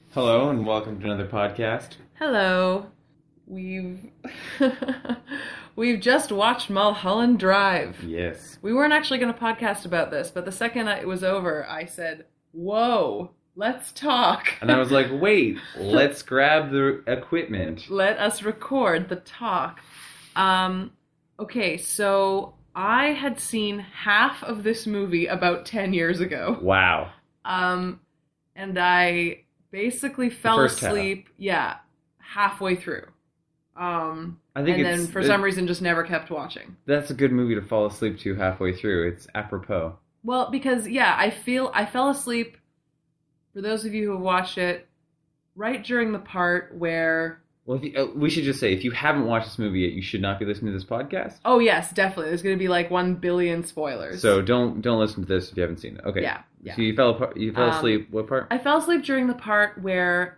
Hello and welcome to another podcast. Hello. We've we've just watched Mulholland Drive. Yes. We weren't actually going to podcast about this, but the second it was over, I said, "Whoa, let's talk." And I was like, wait, let's grab the equipment. Let us record the talk. Okay, so I had seen half of this movie about 10 years ago. Wow. And I basically fell first asleep, halfway through. I think and then for some reason just never kept watching. That's a good movie to fall asleep to halfway through. It's apropos. Well, because I fell asleep, for those of you who have watched it, right during the part where... Well, we should just say, if you haven't watched this movie yet, you should not be listening to this podcast. Oh yes, definitely. There's going to be like 1 billion spoilers. So don't listen to this if you haven't seen it. Okay. Yeah. So you fell asleep. What part? I fell asleep during the part where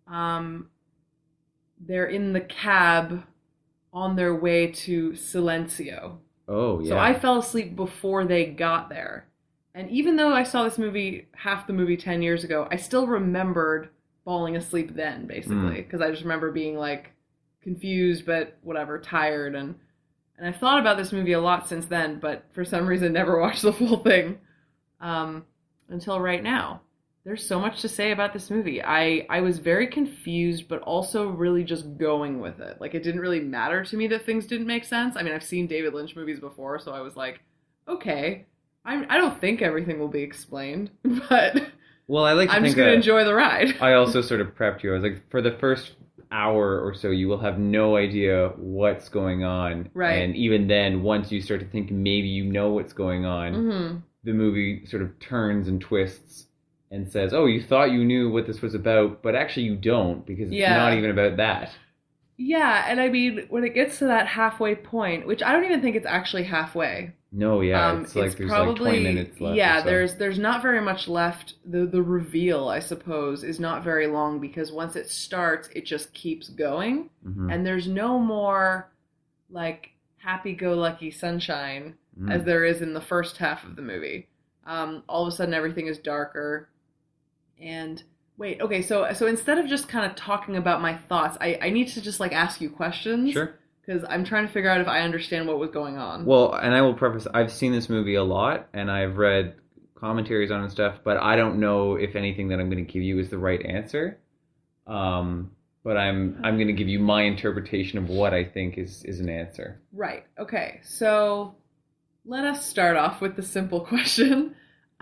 they're in the cab on their way to Silencio. Oh, yeah. So I fell asleep before they got there. And even though I saw this movie, half the movie 10 years ago, I still remembered falling asleep then, basically. Because I just remember being, like, confused, but whatever, tired. And I've thought about this movie a lot since then, but for some reason never watched the full thing until right now. There's so much to say about this movie. I was very confused, but also really just going with it. Like, it didn't really matter to me that things didn't make sense. I mean, I've seen David Lynch movies before, so I was like, okay, I don't think everything will be explained, but well, I'm just going to enjoy the ride. I also sort of prepped you. I was like, for the first hour or so, you will have no idea what's going on. Right. And even then, once you start to think maybe you know what's going on, the movie sort of turns and twists and says, oh, you thought you knew what this was about, but actually you don't, because it's not even about that. Yeah, and I mean, when it gets to that halfway point, which I don't even think it's actually halfway. No, yeah, it's like there's like 20 minutes left. Yeah, or so. there's not very much left. The reveal, I suppose, is not very long, because once it starts, it just keeps going. And there's no more, like, happy-go-lucky sunshine as there is in the first half of the movie. All of a sudden, everything is darker. And wait, okay, so instead of just kind of talking about my thoughts, I need to just, like, ask you questions. Sure. Because I'm trying to figure out if I understand what was going on. Well, and I will preface, I've seen this movie a lot, and I've read commentaries on it and stuff, but I don't know if anything that I'm going to give you is the right answer. But I'm going to give you my interpretation of what I think is an answer. Right, okay. So let us start off with the simple question.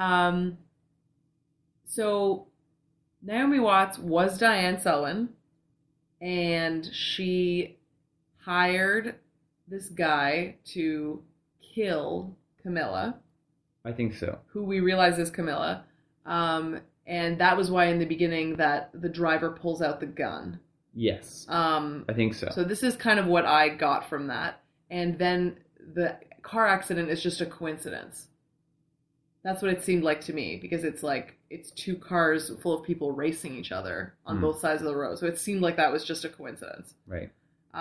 So Naomi Watts was Diane Selwyn, and she hired this guy to kill Camilla. I think so. Who we realize is Camilla. And that was why in the beginning that the driver pulls out the gun. Yes. I think so. So this is kind of what I got from that. And then the car accident is just a coincidence. That's what it seemed like to me, because it's like, it's two cars full of people racing each other on both sides of the road. So it seemed like that was just a coincidence. Right.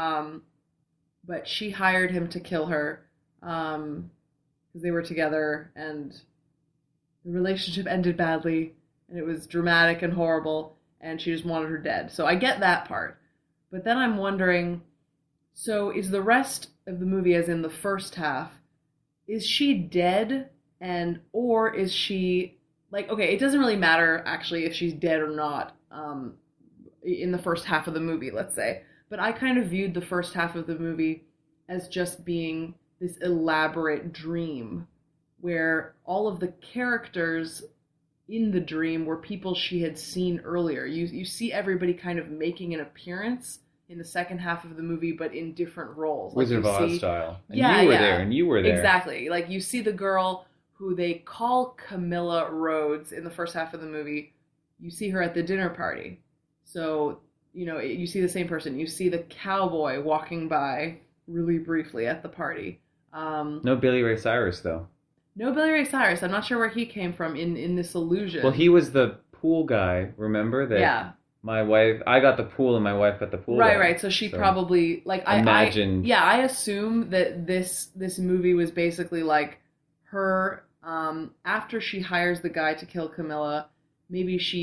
But she hired him to kill her, because they were together, and the relationship ended badly, and it was dramatic and horrible, and she just wanted her dead. So I get that part. But then I'm wondering, so is the rest of the movie, as in the first half, is she dead? Or is she, like, okay, it doesn't really matter, actually, if she's dead or not, in the first half of the movie, let's say. But I kind of viewed the first half of the movie as just being this elaborate dream, where all of the characters in the dream were people she had seen earlier. You see everybody kind of making an appearance in the second half of the movie, but in different roles. Wizard of Oz style. And you were there, and you were there. Exactly. Like, you see the girl who they call Camilla Rhodes in the first half of the movie. You see her at the dinner party. So, you know, you see the same person. You see the cowboy walking by really briefly at the party. No Billy Ray Cyrus, though. No Billy Ray Cyrus. I'm not sure where he came from in this illusion. Well, he was the pool guy, remember? That my wife, I got the pool and my wife got the pool. Right. So she probably, like, imagine. I assume that this movie was basically like her, after she hires the guy to kill Camilla, maybe she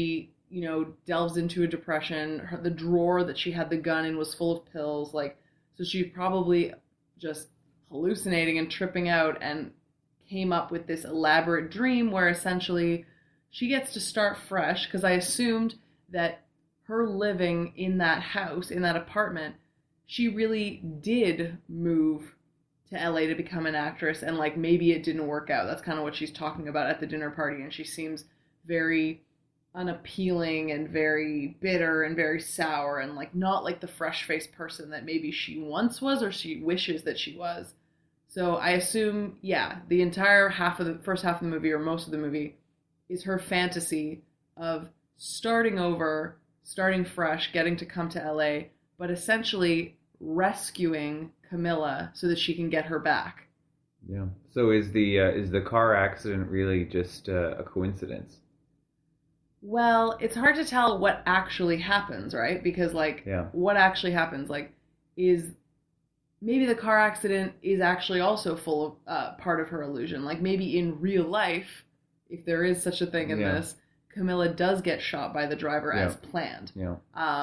delves into a depression. The drawer that she had the gun in was full of pills. Like, so she probably just hallucinating and tripping out and came up with this elaborate dream where essentially she gets to start fresh, because I assumed that her living in that house, in that apartment, she really did move to LA to become an actress, and like maybe it didn't work out. That's kind of what she's talking about at the dinner party, and she seems very unappealing and very bitter and very sour and like not like the fresh-faced person that maybe she once was or she wishes that she was. So I assume, the entire first half of the movie, or most of the movie, is her fantasy of starting over, starting fresh, getting to come to LA, but essentially rescuing Camilla so that she can get her back. Yeah. So is the car accident really just a coincidence? Well, it's hard to tell what actually happens, right? Because what actually happens, is maybe the car accident is actually also full of part of her illusion. Like maybe in real life, if there is such a thing in this, Camilla does get shot by the driver as planned. Yeah.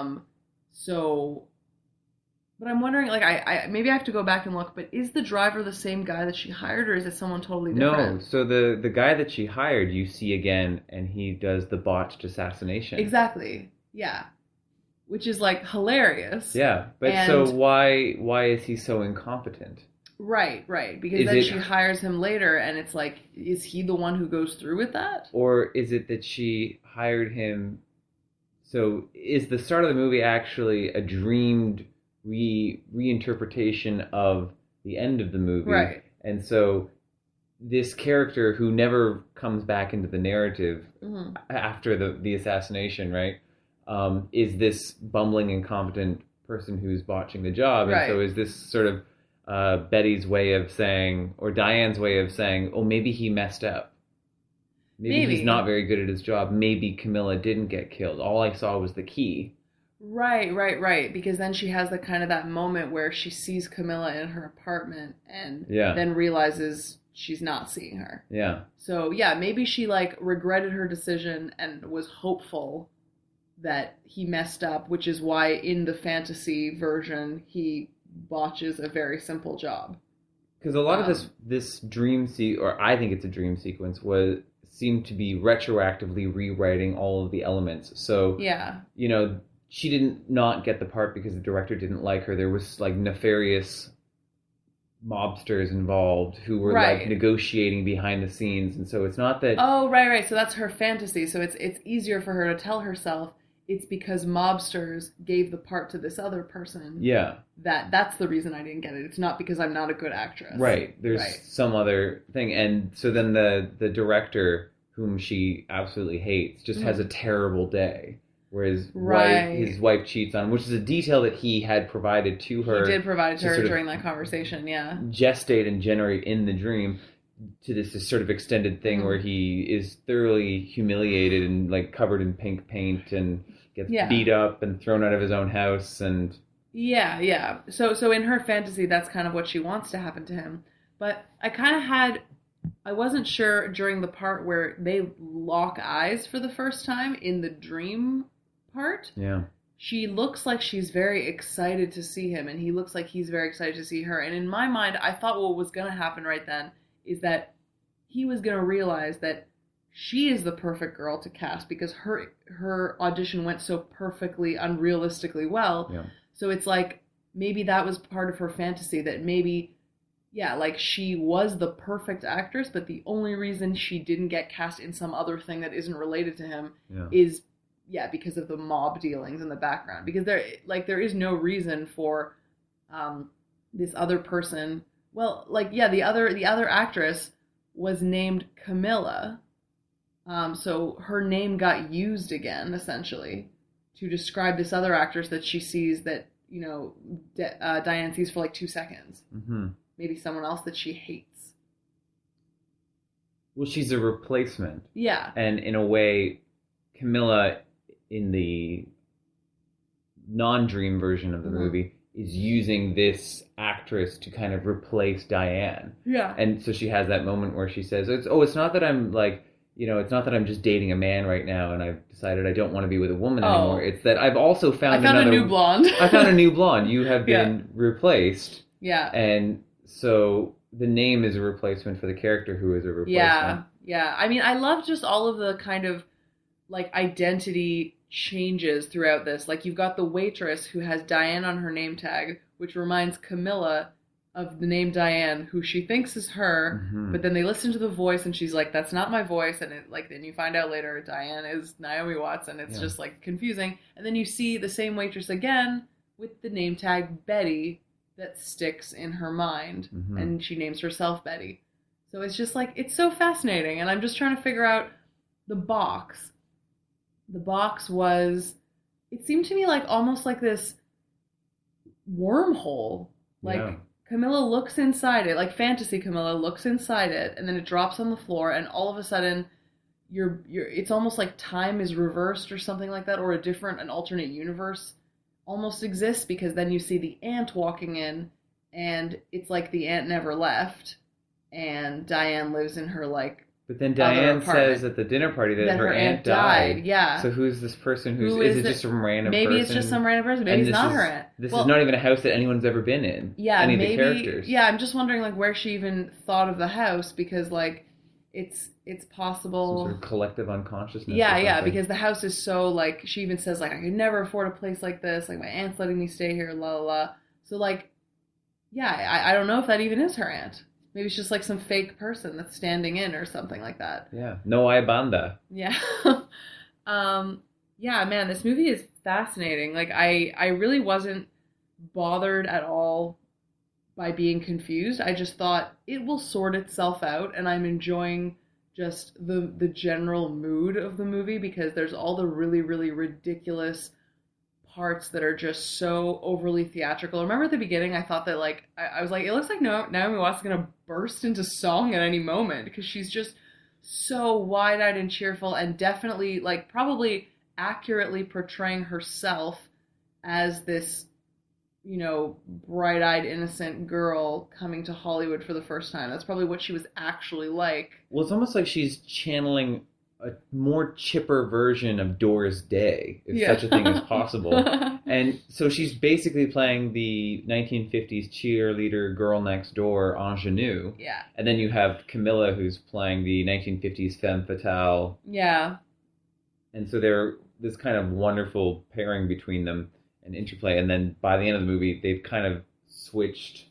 But I'm wondering, I maybe I have to go back and look, but is the driver the same guy that she hired, or is it someone totally different? No, so the guy that she hired, you see again, and he does the botched assassination. Exactly, yeah. Which is, hilarious. Yeah, but so why is he so incompetent? Right, because then she hires him later, and it's like, is he the one who goes through with that? Or is it that she hired him, so is the start of the movie actually a dreamed reinterpretation of the end of the movie? Right. And so this character who never comes back into the narrative after the assassination, right, is this bumbling, incompetent person who's botching the job. Right. And so is this sort of Betty's way of saying, or Diane's way of saying, oh, maybe he messed up. Maybe he's not very good at his job. Maybe Camilla didn't get killed. All I saw was the key. Right. Because then she has that moment where she sees Camilla in her apartment and then realizes she's not seeing her. Yeah. So, maybe she, regretted her decision and was hopeful that he messed up, which is why in the fantasy version he botches a very simple job. Because a lot of this dream or I think it's a dream sequence, seemed to be retroactively rewriting all of the elements. So, she didn't not get the part because the director didn't like her. There was nefarious mobsters involved who were negotiating behind the scenes, and so it's not that. Oh, right. So that's her fantasy. So it's easier for her to tell herself it's because mobsters gave the part to this other person. Yeah. That's the reason I didn't get it. It's not because I'm not a good actress. Right. There's some other thing, and so then the director, whom she absolutely hates, just has a terrible day. Where his wife cheats on him, which is a detail that he had provided to her. He did provide to her during that conversation, gestate and generate in the dream to this sort of extended thing where he is thoroughly humiliated and covered in pink paint and gets beat up and thrown out of his own house and... Yeah. So in her fantasy, that's kind of what she wants to happen to him. But I wasn't sure during the part where they lock eyes for the first time in the dream part. Yeah. She looks like she's very excited to see him, and he looks like he's very excited to see her. And in my mind, I thought what was going to happen right then is that he was going to realize that she is the perfect girl to cast because her audition went so perfectly, unrealistically well. Yeah. So it's maybe that was part of her fantasy, that maybe, she was the perfect actress, but the only reason she didn't get cast in some other thing that isn't related to him is because of the mob dealings in the background. Because there is no reason for this other person. Well, the other actress was named Camilla. So her name got used again, essentially, to describe this other actress that she sees that, Diane sees for 2 seconds. Mm-hmm. Maybe someone else that she hates. Well, she's a replacement. Yeah. And in a way, Camilla, in the non-dream version of the movie, is using this actress to kind of replace Diane. Yeah. And so she has that moment where she says, it's not that I'm it's not that I'm just dating a man right now and I've decided I don't want to be with a woman Oh. anymore. It's that I've also I found found another. a new blonde. I found a new blonde. You have Yeah. been replaced, Yeah. and so the name is a replacement for the character who is a replacement. Yeah. I mean, I love just all of the kind of like identity changes throughout this. Like you've got the waitress who has Diane on her name tag, which reminds Camilla of the name Diane, who she thinks is her, Mhm. but then they listen to the voice and she's like, that's not my voice. And then you find out later Diane is Naomi Watts, and it's just like confusing. And then you see the same waitress again with the name tag Betty that sticks in her mind, Mhm. and she names herself Betty. So it's just like, it's so fascinating. And I'm just trying to figure out the box. The box was, it seemed to me like almost like this wormhole. Like Yeah. Camilla looks inside it, like fantasy Camilla looks inside it, and then it drops on the floor, and all of a sudden it's almost like time is reversed or something like that, or an alternate universe almost exists, because then you see the aunt walking in, and it's like the aunt never left, and Diane lives in her like But then other Diane apartment. says at the dinner party that That her aunt died. Yeah. So who's this person? Who Is is it it? just some random person? Maybe it's just some random person. Maybe And it's this not is- her aunt. This Well, is not even a house that anyone's ever been in. yeah, Any maybe. of the characters. Yeah, I'm just wondering like where she even thought of the house, because like it's Some possible. sort of collective unconsciousness. Yeah, or yeah, something. because the house is so like, she even says like, I could never afford a place like this. Like my aunt's letting me stay here, la la la. So like, yeah, I don't know if that even is her aunt. Maybe it's just like some fake person that's standing in or something like that. Yeah. No hay banda. Yeah. Yeah, man, this movie is fascinating. Like I really wasn't bothered at all by being confused. I just thought it will sort itself out, and I'm enjoying just the general mood of the movie, because there's all the really, really ridiculous parts that are just so overly theatrical. Remember at the beginning, I thought that like I was like, it looks like Naomi Watts is gonna burst into song at any moment, because she's just so wide-eyed and cheerful, and definitely like probably accurately portraying herself as this, bright-eyed innocent girl coming to Hollywood for the first time. That's probably what she was actually like. Well, it's almost like she's channeling a more chipper version of Doris Day, if such a thing is possible. And so she's basically playing the 1950s cheerleader girl next door ingenue. Yeah. And then you have Camilla, who's playing the 1950s femme fatale. Yeah. And so they're this kind of wonderful pairing between them and interplay. And then by the end of the movie, they've kind of switched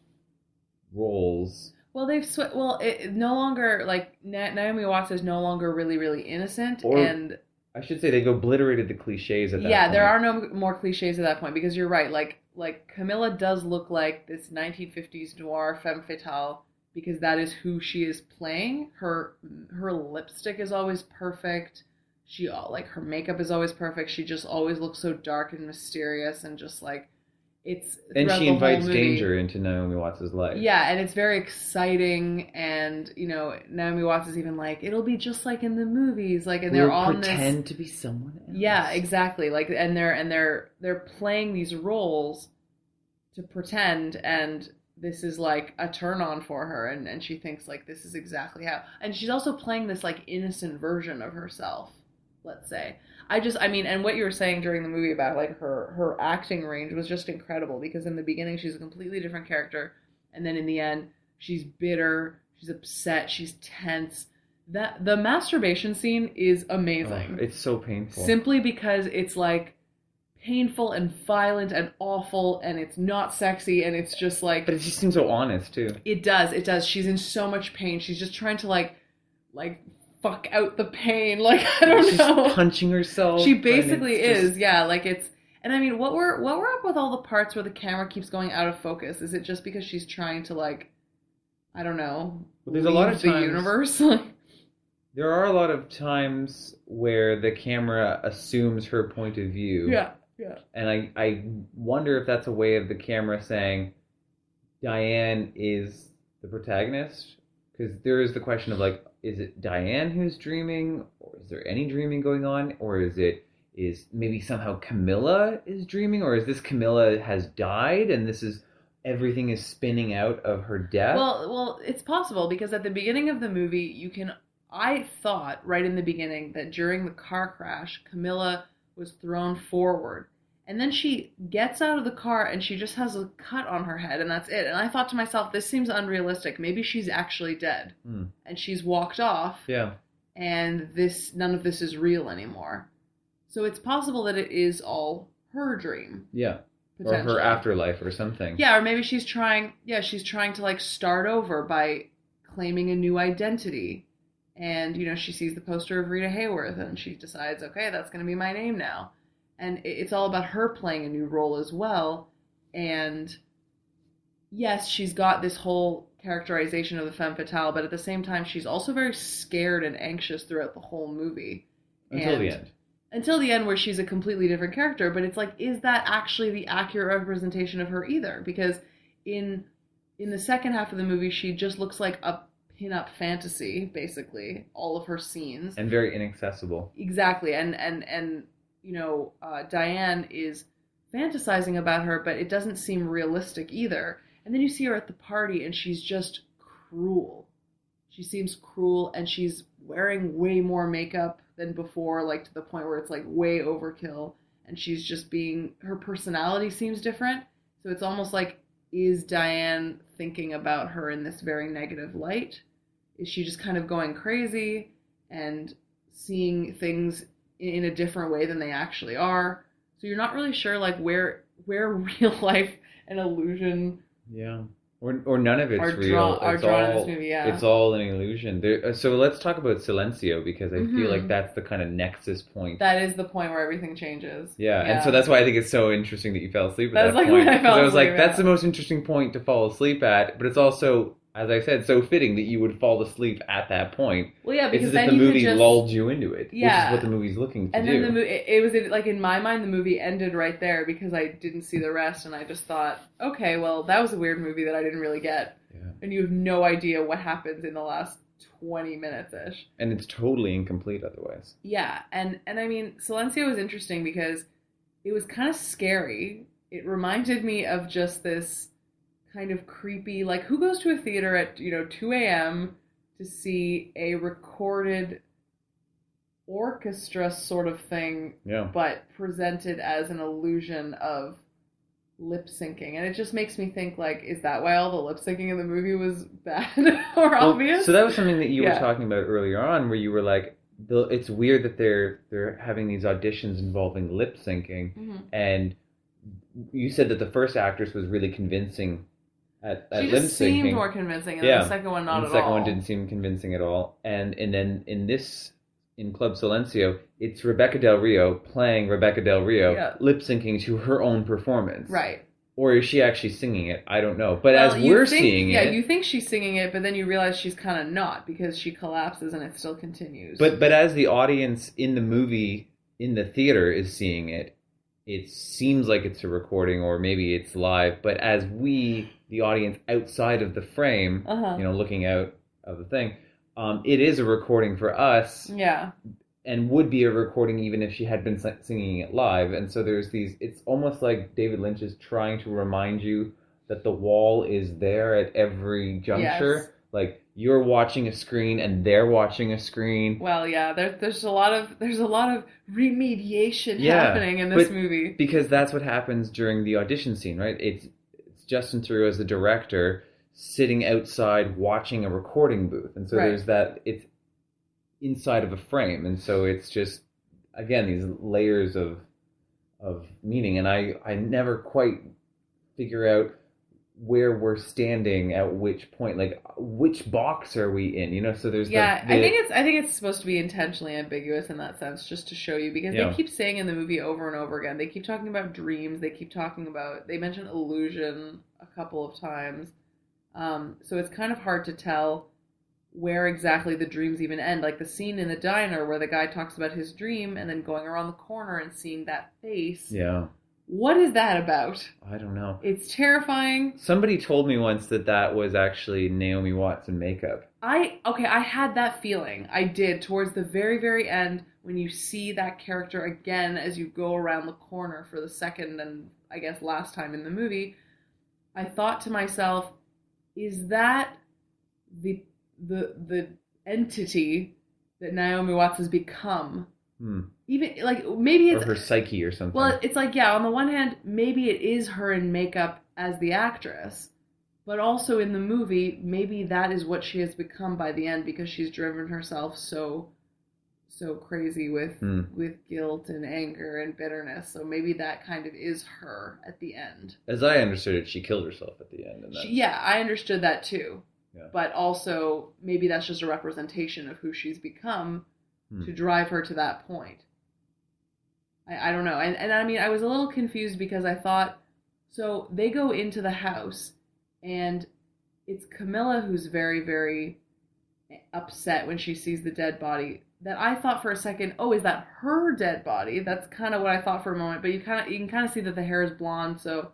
roles. Well, it no longer, like, Naomi Watts is no longer really, really innocent, Or- and I should say they've obliterated the cliches at that point. there are no more cliches at that point, because you're right, like Camilla does look like this 1950s noir femme fatale, because that is who she is playing. Her lipstick is always perfect. Her makeup is always perfect. She just always looks so dark and mysterious, and just like, it's And throughout she the whole invites movie. danger into Naomi Watts' life. Yeah, and it's very exciting, and Naomi Watts is even like, it'll be just like in the movies, like, and they're We'll on pretend this. to be someone else. Yeah, exactly. Like, and they're playing these roles to pretend, and this is like a turn on for her, and she thinks like this is exactly how. And she's also playing this like innocent version of herself, let's say. And what you were saying during the movie about like her acting range was just incredible, because in the beginning she's a completely different character, and then in the end she's bitter, she's upset, she's tense. The masturbation scene is amazing. Oh, it's so painful. Simply because it's like painful and violent and awful, and it's not sexy, and it's just like, But it just seems so honest, too. it does. She's in so much pain. She's just trying to like fuck out the pain. Like, I don't She's know. punching herself. She and basically it's is, just- yeah. Like, it's, and I mean, what we're up with all the parts where the camera keeps going out of focus? Is it just because she's trying to like, I don't know, Well, there's a lot of leave the times- universe? There are a lot of times where the camera assumes her point of view. Yeah. And I wonder if that's a way of the camera saying Diane is the protagonist. Because there is the question of like, is it Diane who's dreaming? Or is there any dreaming going on? Or is maybe somehow Camilla is dreaming? Or is this Camilla has died and this is everything is spinning out of her death? Well, it's possible, because at the beginning of the movie, you can I thought right in the beginning that during the car crash, Camilla was thrown forward. And then she gets out of the car and she just has a cut on her head and that's it. And I thought to myself, this seems unrealistic. Maybe she's actually dead. And she's walked off. Yeah. And none of this is real anymore. So it's possible that it is all her dream. Yeah. Or her afterlife or something. Yeah, or maybe she's trying to like start over by claiming a new identity. And, she sees the poster of Rita Hayworth and she decides, okay, that's going to be my name now. And it's all about her playing a new role as well. And yes, she's got this whole characterization of the femme fatale, but at the same time, she's also very scared and anxious throughout the whole movie. Until the end. Until the end, where she's a completely different character. But it's like, is that actually the accurate representation of her either? Because in the second half of the movie, she just looks like a pin-up fantasy, basically. All of her scenes. And very inaccessible. Exactly. And Diane is fantasizing about her, but it doesn't seem realistic either. And then you see her at the party and she's just cruel. She seems cruel and she's wearing way more makeup than before, like to the point where it's like way overkill. And she's just her personality seems different. So it's almost like, is Diane thinking about her in this very negative light? Is she just kind of going crazy and seeing things in a different way than they actually are? So you're not really sure like where real life and illusion or none of it's real. It's drawn in this movie, It's all an illusion. So let's talk about Silencio, because I feel like that's the kind of nexus point. That is the point where everything changes. Yeah, and so that's why I think it's so interesting that you fell asleep at that like point. When I was like, that's the most interesting point to fall asleep at, but it's also, as I said, so fitting that you would fall asleep at that point. Well, yeah, because it's as if the movie lulled you into it, which is what the movie's looking to do. And then it was like, in my mind, the movie ended right there because I didn't see the rest, and I just thought, okay, well, that was a weird movie that I didn't really get. Yeah. And you have no idea what happens in the last 20 minutes-ish. And it's totally incomplete otherwise. Yeah, and I mean, Silencio was interesting because it was kind of scary. It reminded me of just this kind of creepy, like, who goes to a theater at 2 a.m. to see a recorded orchestra sort of thing, but presented as an illusion of lip syncing? And it just makes me think, like, is that why all the lip syncing in the movie was bad or obvious? So that was something that you were talking about earlier on, where you were like, it's weird that they're having these auditions involving lip syncing, and you said that the first actress was really convincing at she lip just syncing. seemed more convincing, and the second one not at all. The second one didn't seem convincing at all. And then in Club Silencio, it's Rebecca Del Rio playing Rebecca Del Rio, lip syncing to her own performance. Right. Or is she actually singing it? I don't know. But as we're seeing it... Yeah, you think she's singing it, but then you realize she's kind of not, because she collapses and it still continues. But as the audience in the movie, in the theater, is seeing it, it seems like it's a recording, or maybe it's live. But as we, the audience outside of the frame, looking out of the thing, it is a recording for us. Yeah. And would be a recording even if she had been singing it live. And so there's these, it's almost like David Lynch is trying to remind you that the wall is there at every juncture. Yes. Like, you're watching a screen and they're watching a screen. Well, yeah, there's a lot of remediation happening in this movie. Because that's what happens during the audition scene, right? It's Justin Theroux as the director sitting outside watching a recording booth. And so there's that, it's inside of a frame, and so it's just, again, these layers of meaning, and I never quite figure out where we're standing at which point, like, which box are we in, so there's I think it's supposed to be intentionally ambiguous in that sense, just to show you, because they keep saying in the movie over and over again, they keep talking about dreams, they mention illusion a couple of times, so it's kind of hard to tell where exactly the dreams even end. Like the scene in the diner where the guy talks about his dream and then going around the corner and seeing that face. Yeah. What is that about? I don't know. It's terrifying. Somebody told me once that was actually Naomi Watts in makeup. I had that feeling. I did. Towards the very, very end, when you see that character again as you go around the corner for the second and I guess last time in the movie, I thought to myself, is that the entity that Naomi Watts has become. Hmm. Even like maybe it's Or her psyche or something. well, it's like yeah. On the one hand, maybe it is her in makeup as the actress, but also in the movie, maybe that is what she has become by the end because she's driven herself so crazy with guilt and anger and bitterness. So maybe that kind of is her at the end. As I understood it, she killed herself at the end. And Yeah, I understood that too. Yeah. But also, maybe that's just a representation of who she's become to drive her to that point. I don't know. And I mean, I was a little confused because I thought, so they go into the house and it's Camilla who's very, very upset when she sees the dead body. That I thought for a second, oh, is that her dead body? That's kind of what I thought for a moment. But you can kind of see that the hair is blonde, so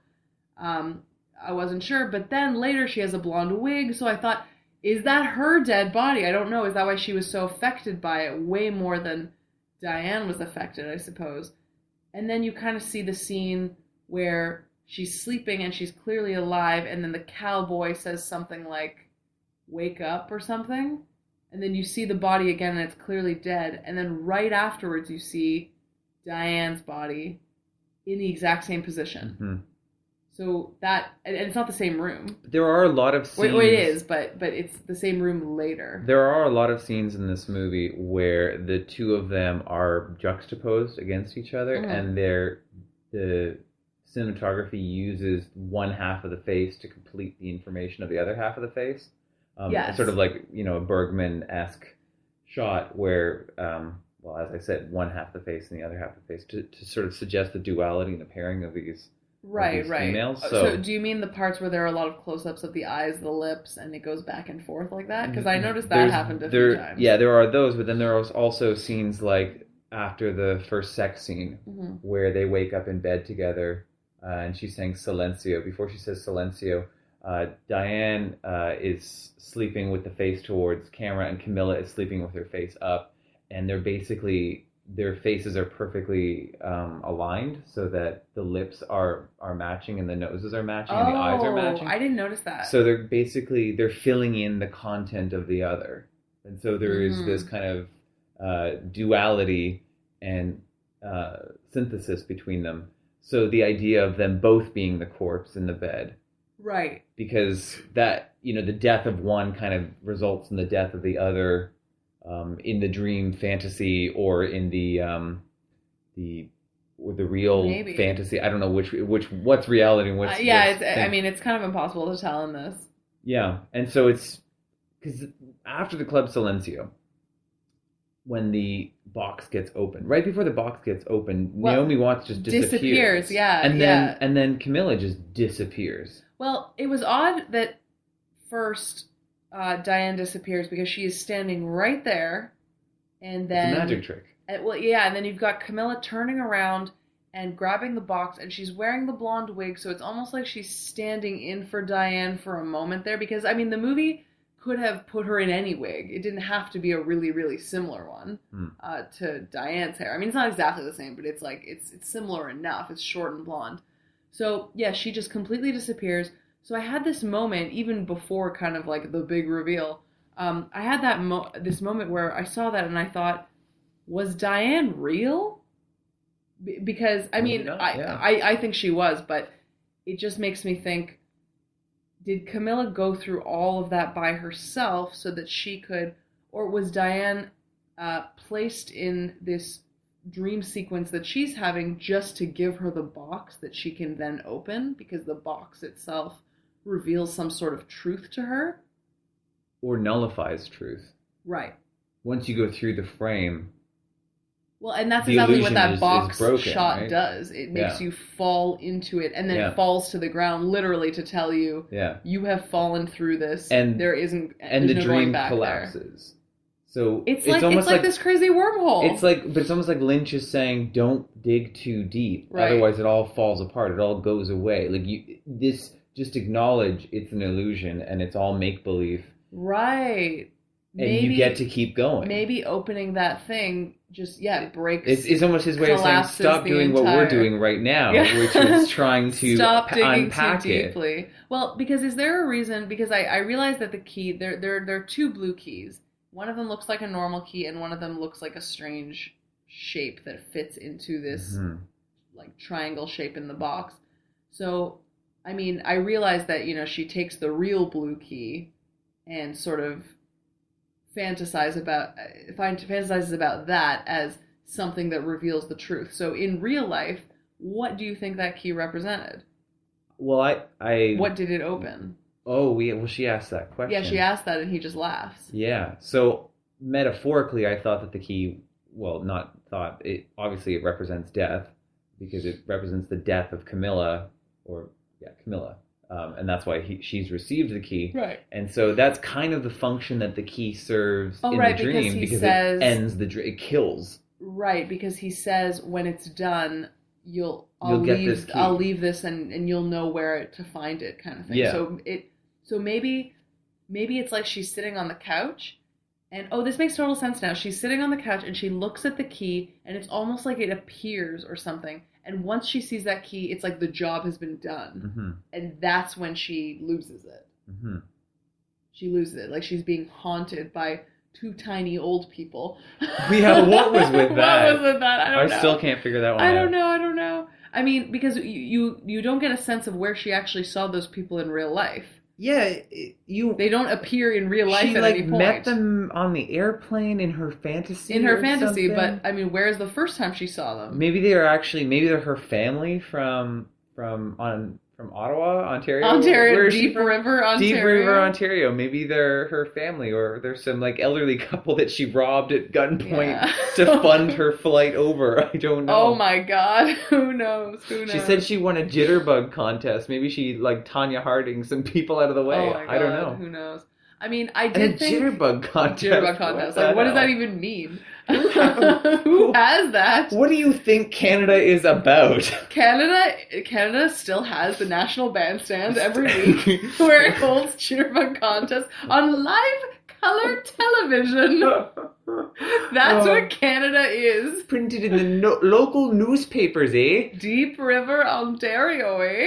I wasn't sure. But then later she has a blonde wig, so I thought, is that her dead body? I don't know. Is that why she was so affected by it? Way more than Diane was affected, I suppose. And then you kind of see the scene where she's sleeping and she's clearly alive, and then the cowboy says something like, wake up or something. And then you see the body again and it's clearly dead. And then right afterwards you see Diane's body in the exact same position. Mm-hmm. So that, and it's not the same room. There are a lot of scenes. Wait, it is, but it's the same room later. There are a lot of scenes in this movie where the two of them are juxtaposed against each other, and the cinematography uses one half of the face to complete the information of the other half of the face. Yes. Sort of like, a Bergman-esque shot where, well, as I said, one half the face and the other half the face to sort of suggest the duality and the pairing of these, females. So do you mean the parts where there are a lot of close-ups of the eyes, the lips, and it goes back and forth like that? Because I noticed that happened a few times. Yeah, there are those, but then there are also scenes like after the first sex scene where they wake up in bed together and she's saying silencio. Before she says silencio, Diane is sleeping with the face towards camera and Camilla is sleeping with her face up, and their faces are perfectly aligned so that the lips are matching and the noses are matching and the eyes are matching. I didn't notice that. So they're filling in the content of the other, and so there is this kind of duality and synthesis between them. So the idea of them both being the corpse in the bed. Right. Because that, the death of one kind of results in the death of the other in the dream fantasy or in the real Maybe. fantasy. I don't know what's reality and what's it's kind of impossible to tell in this. Yeah. And so it's because after the Club Silencio, when the box gets open, right before the box gets open, Naomi Watts just disappears. Yeah. And then Camilla just disappears. Well, it was odd that first Diane disappears because she is standing right there, and then it's a magic trick. And then you've got Camilla turning around and grabbing the box, and she's wearing the blonde wig, so it's almost like she's standing in for Diane for a moment there. Because I mean, the movie could have put her in any wig; it didn't have to be a really, really similar one to Diane's hair. I mean, it's not exactly the same, but it's like it's similar enough. It's short and blonde. So, yeah, she just completely disappears. So I had this moment, even before kind of like the big reveal, I had this moment where I saw that and I thought, was Diane real? Because, I mean, I think she was, but it just makes me think, did Camilla go through all of that by herself so that she could, or was Diane placed in this dream sequence that she's having just to give her the box that she can then open, because the box itself reveals some sort of truth to her? Or nullifies truth. Right. Once you go through the frame. Well, and that's exactly what that box broken, shot right? does. It makes you fall into it, and then it falls to the ground, literally to tell you, you have fallen through this, and there's the dream going back collapses. There. So it's almost like this crazy wormhole. But it's almost like Lynch is saying, "Don't dig too deep, otherwise it all falls apart. It all goes away. Just acknowledge it's an illusion and it's all make believe." Right. And you get to keep going. Maybe opening that thing just breaks. It's almost his way of saying, "Stop doing what we're doing right now," which is trying to stop digging unpack too deeply. Well, because is there a reason? Because I realized that the key there are two blue keys. one of them looks like a normal key, and one of them looks like a strange shape that fits into this like triangle shape in the box. So, I mean, I realized that, she takes the real blue key and sort of fantasizes about that as something that reveals the truth. So in real life, what do you think that key represented? Well, what did it open? Oh, she asked that question. Yeah, she asked that, and he just laughs. Yeah. So metaphorically, I thought that the key, not thought, obviously it represents death, because it represents the death of Camilla, Camilla. And that's why she's received the key. Right. And so that's kind of the function that the key serves in the dream, because says, it ends the dream. It kills. Right, because he says when it's done, I'll leave this and you'll know where to find it, kind of thing. Yeah. So maybe it's like she's sitting on the couch, and this makes total sense now. She's sitting on the couch and she looks at the key, and it's almost like it appears or something. And once she sees that key, it's like the job has been done, and that's when she loses it. She loses it, like she's being haunted by two tiny old people. Yeah, what was with that? What was with that? I don't know. I still can't figure that one out. I don't know. I mean, because you don't get a sense of where she actually saw those people in real life. Yeah, they don't appear in real life at any point. She met them on the airplane in her fantasy. Something. But I mean, where's the first time she saw them? Maybe they're her family from Ottawa, Ontario. Deep River, Ontario. Deep River, Ontario. Maybe they're her family, or there's some like elderly couple that she robbed at gunpoint to fund her flight over. I don't know. Oh my God, who knows? She said she won a jitterbug contest. Maybe she like Tanya Harding some people out of the way. Oh my God, I don't know. Who knows? I mean, I did think jitterbug contest. Like, what does that even mean? Who has that? What do you think Canada is about? Canada still has the national bandstand every week where it holds jitterbug contests on live color television. That's what Canada is. Printed in the local newspapers, eh? Deep River, Ontario, eh?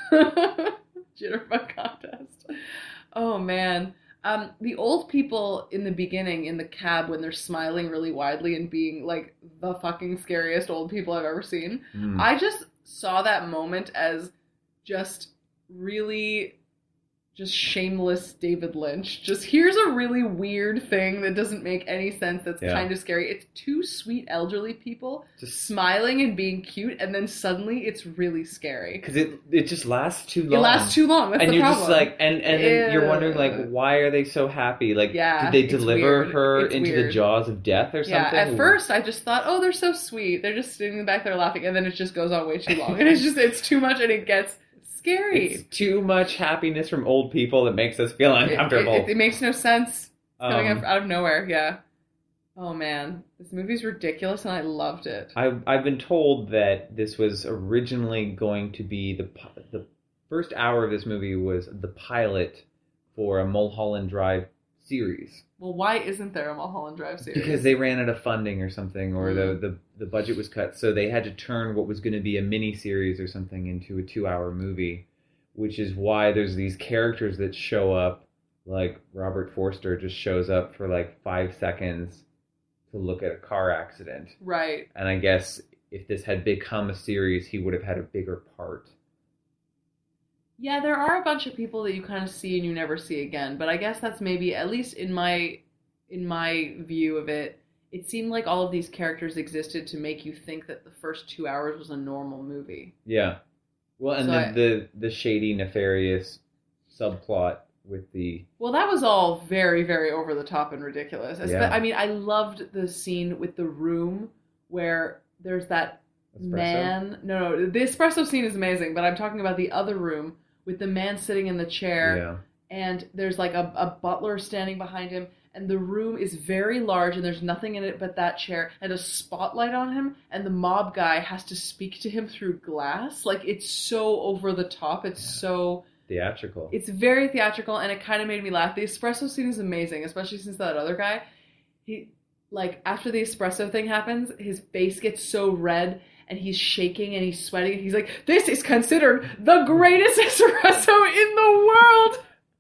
Jitterbug contest. Oh, man. The old people in the beginning in the cab when they're smiling really widely and being like the fucking scariest old people I've ever seen. I just saw that moment as just really just shameless David Lynch. Just here's a really weird thing that doesn't make any sense that's kind of scary. It's two sweet elderly people just smiling and being cute, and then suddenly it's really scary. Because it just lasts too long. It lasts too long. That's and the you're problem. Just like, and then you're wondering, like, why are they so happy? Like, did they deliver her into the jaws of death or something? Yeah, at first I just thought, they're so sweet. They're just sitting in the back there laughing, and then it just goes on way too long. And it's too much, and it gets scary. It's too much happiness from old people that makes us feel uncomfortable. It makes no sense. It's coming out of nowhere, yeah. Oh man, this movie's ridiculous and I loved it. I've been told that this was originally going to be the first hour of this movie was the pilot for a Mulholland Drive series. Well, why isn't there a Mulholland Drive series? Because they ran out of funding or something, or the budget was cut, so they had to turn what was going to be a mini-series or something into a 2-hour movie, which is why there's these characters that show up, like Robert Forster just shows up for like 5 seconds to look at a car accident. Right. And I guess if this had become a series, he would have had a bigger part. Yeah, there are a bunch of people that you kind of see and you never see again, but I guess that's maybe, at least in my view of it, it seemed like all of these characters existed to make you think that the first 2 hours was a normal movie. Yeah. Well, and the shady, nefarious subplot with the... Well, that was all very, very over the top and ridiculous. Yeah. I mean, I loved the scene with the room where there's that Espresso? man... No, the espresso scene is amazing, but I'm talking about the other room with the man sitting in the chair, and there's like a butler standing behind him, and the room is very large, and there's nothing in it but that chair, and a spotlight on him, and the mob guy has to speak to him through glass. Like, it's so over the top. It's so... theatrical. It's very theatrical, and it kind of made me laugh. The espresso scene is amazing, especially since that other guy, he, like, after the espresso thing happens, his face gets so red, and he's shaking and he's sweating, and he's like, "This is considered the greatest espresso in the world!"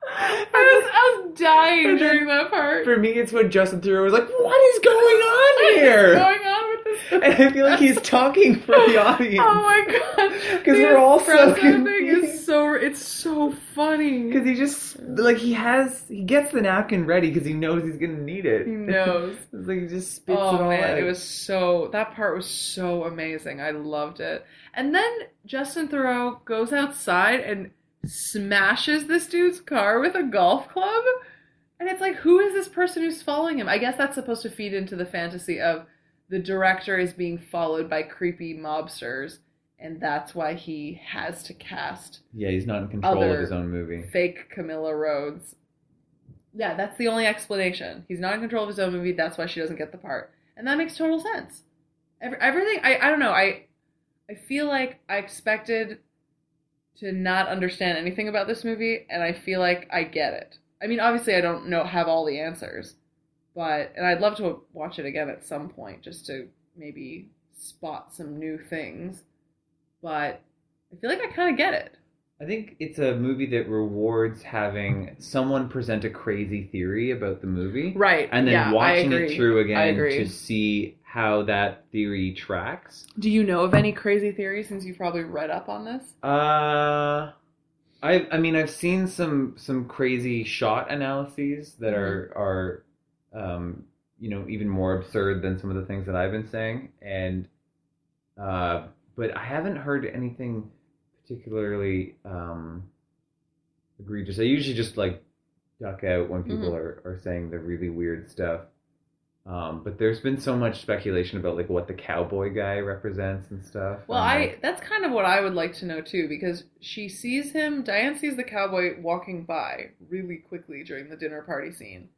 I was dying during that part. For me, it's when Justin Theroux was like, "What is going on What here?" is going on with this? And I feel like he's talking for the audience. Oh my god! Because we're all so confused. It's so funny. Because he just he gets the napkin ready because he knows he's gonna need it. He knows. It's like he just spits Oh it all man, out. that part was so amazing. I loved it. And then Justin Theroux goes outside and smashes this dude's car with a golf club. And it's like, who is this person who's following him? I guess that's supposed to feed into the fantasy of the director is being followed by creepy mobsters, and that's why he has to cast Yeah, he's not in control of his own movie. fake Camilla Rhodes. Yeah, that's the only explanation. He's not in control of his own movie, that's why she doesn't get the part. And that makes total sense. Everything, I don't know, I feel like I expected to not understand anything about this movie, and I feel like I get it. I mean, obviously I don't have all the answers, and I'd love to watch it again at some point just to maybe spot some new things, but I feel like I kind of get it. I think it's a movie that rewards having someone present a crazy theory about the movie. Right. And then yeah, watching it through again to see how that theory tracks. Do you know of any crazy theories since you've probably read up on this? I mean I've seen some crazy shot analyses that are even more absurd than some of the things that I've been saying, and but I haven't heard anything particularly egregious. I usually just like duck out when people are saying the really weird stuff. But there's been so much speculation about like what the cowboy guy represents and stuff. Well, that's kind of what I would like to know too, because Diane sees the cowboy walking by really quickly during the dinner party scene.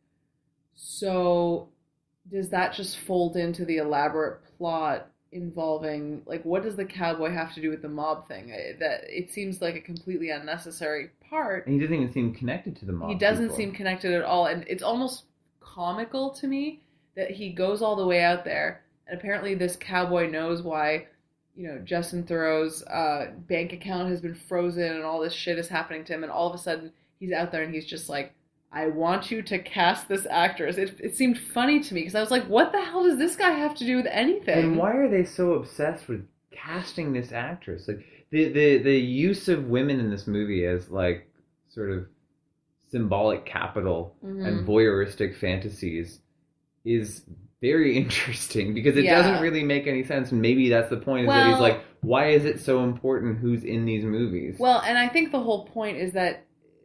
So does that just fold into the elaborate plot involving, like, what does the cowboy have to do with the mob thing? That it seems like a completely unnecessary part. And he doesn't even seem connected to the mob. He doesn't seem connected at all, and it's almost comical to me that he goes all the way out there, and apparently this cowboy knows why, Justin Theroux's bank account has been frozen and all this shit is happening to him, and all of a sudden he's out there and he's just like, I want you to cast this actress. It seemed funny to me because I was like, what the hell does this guy have to do with anything? And why are they so obsessed with casting this actress? Like the use of women in this movie as like sort of symbolic capital and voyeuristic fantasies is very interesting because it doesn't really make any sense. And maybe that's the point, is that he's like, why is it so important who's in these movies? Well, and I think the whole point is that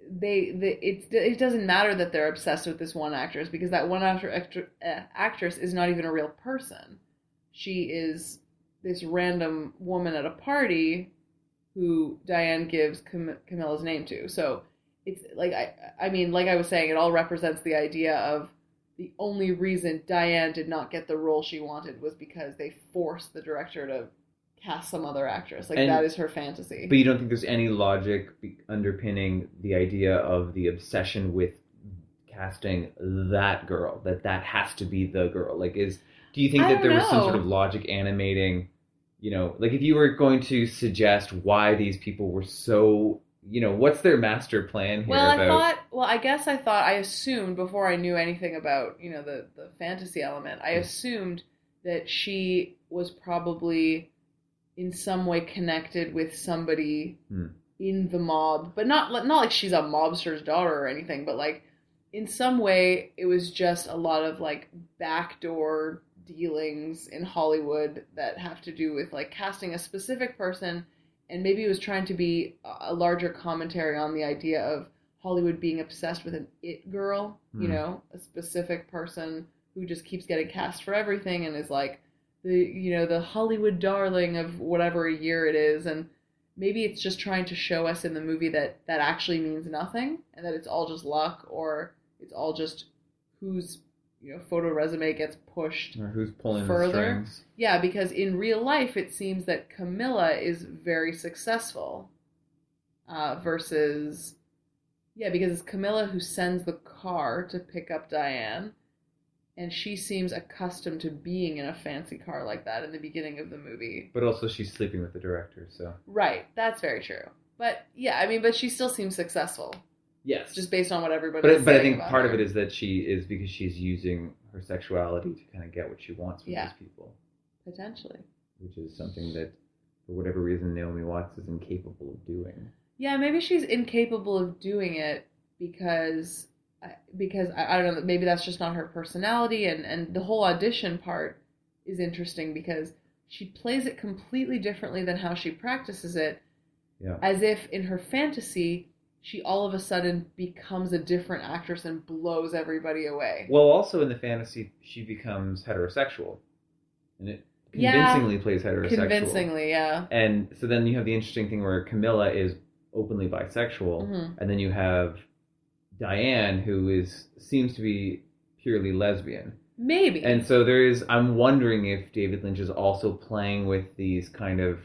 it doesn't matter that they're obsessed with this one actress, because that one actress is not even a real person. She is this random woman at a party who Diane gives Camilla's name to. So it's like, I mean, like I was saying, it all represents the idea of the only reason Diane did not get the role she wanted was because they forced the director to cast some other actress. Like, that is her fantasy. But you don't think there's any logic underpinning the idea of the obsession with casting that girl, that has to be the girl? Like, do you think that there was some sort of logic animating, like if you were going to suggest why these people were so, what's their master plan here? I assumed before I knew anything about, the fantasy element, I assumed that she was probably in some way connected with somebody in the mob, but not like she's a mobster's daughter or anything, but like in some way it was just a lot of like backdoor dealings in Hollywood that have to do with like casting a specific person, and maybe it was trying to be a larger commentary on the idea of Hollywood being obsessed with an it girl, a specific person who just keeps getting cast for everything and is like the Hollywood darling of whatever year it is. And maybe it's just trying to show us in the movie that actually means nothing, and that it's all just luck, or it's all just whose photo resume gets pushed, or who's pulling further. The strings. Yeah, because in real life it seems that Camilla is very successful, because it's Camilla who sends the car to pick up Diane. And she seems accustomed to being in a fancy car like that in the beginning of the movie. But also she's sleeping with the director, so. Right, that's very true. But yeah, I mean, but she still seems successful. Yes. just based on what everybody. But I think part of it is that she is because she's using her sexuality to kind of get what she wants from these people. Potentially. Which is something that, for whatever reason, Naomi Watts is incapable of doing. Yeah, maybe she's incapable of doing it because I don't know, maybe that's just not her personality, and the whole audition part is interesting because she plays it completely differently than how she practices it. Yeah. As if in her fantasy, she all of a sudden becomes a different actress and blows everybody away. Well, also in the fantasy, she becomes heterosexual. And it convincingly plays heterosexual. Convincingly, yeah. And so then you have the interesting thing where Camilla is openly bisexual, and then you have Diane, who seems to be purely lesbian. Maybe. And so I'm wondering if David Lynch is also playing with these kind of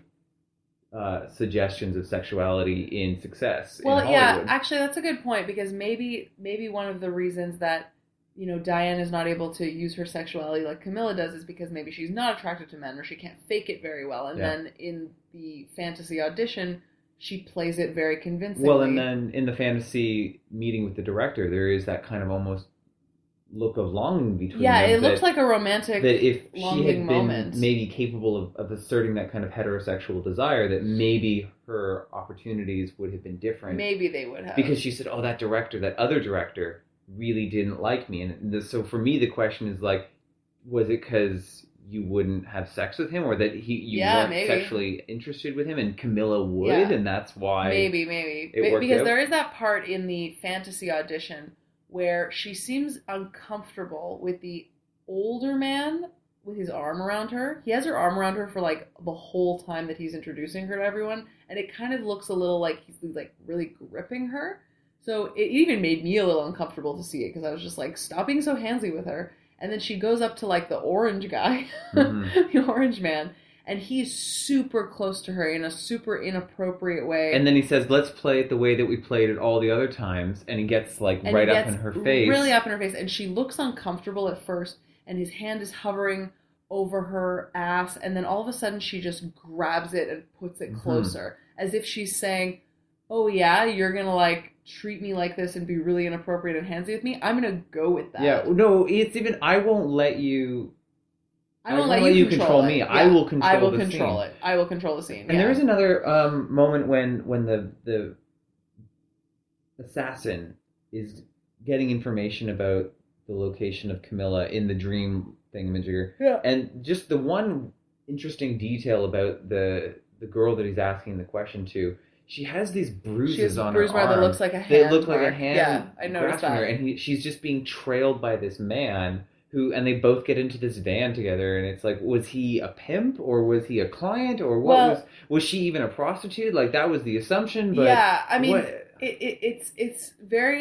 suggestions of sexuality in Success in Hollywood. Yeah, actually that's a good point, because maybe one of the reasons that Diane is not able to use her sexuality like Camilla does is because maybe she's not attracted to men, or she can't fake it very well, and then in the fantasy audition she plays it very convincingly. Well, and then in the fantasy meeting with the director, there is that kind of almost look of longing between them. Yeah, it looks like a romantic that if she had moment. Been maybe capable of asserting that kind of heterosexual desire, that maybe her opportunities would have been different. Maybe they would have. Because she said, oh, that other director really didn't like me. And so for me, the question is like, was it because you wouldn't have sex with him, or that you weren't sexually interested with him, and Camilla would, and that's why maybe it worked because out? There is that part in the fantasy audition where she seems uncomfortable with the older man with his arm around her. He has her arm around her for like the whole time that he's introducing her to everyone, and it kind of looks a little like he's like really gripping her. So it even made me a little uncomfortable to see it, because I was just like, stop being so handsy with her. And then she goes up to like the orange guy, the orange man, and he's super close to her in a super inappropriate way. And then he says, let's play it the way that we played it all the other times. And he gets like up in her face. Really up in her face. And she looks uncomfortable at first, and his hand is hovering over her ass. And then all of a sudden she just grabs it and puts it closer, as if she's saying, oh yeah, you're going to like treat me like this and be really inappropriate and handsy with me? I'm going to go with that. Yeah, no, it's even, I won't let you... I won't let you control me. Yeah. I will control it. I will control the scene. And there is another moment when the assassin is getting information about the location of Camilla in the dream thingamajigger. Yeah. And just the one interesting detail about the girl that he's asking the question to, she has these bruises on her arm that looks like a hand. They look like a hand. Yeah, I noticed that. Her, and she's just being trailed by this man and they both get into this van together, and it's like, was he a pimp, or was he a client, or was she even a prostitute? Like, that was the assumption, but... Yeah, I mean, it's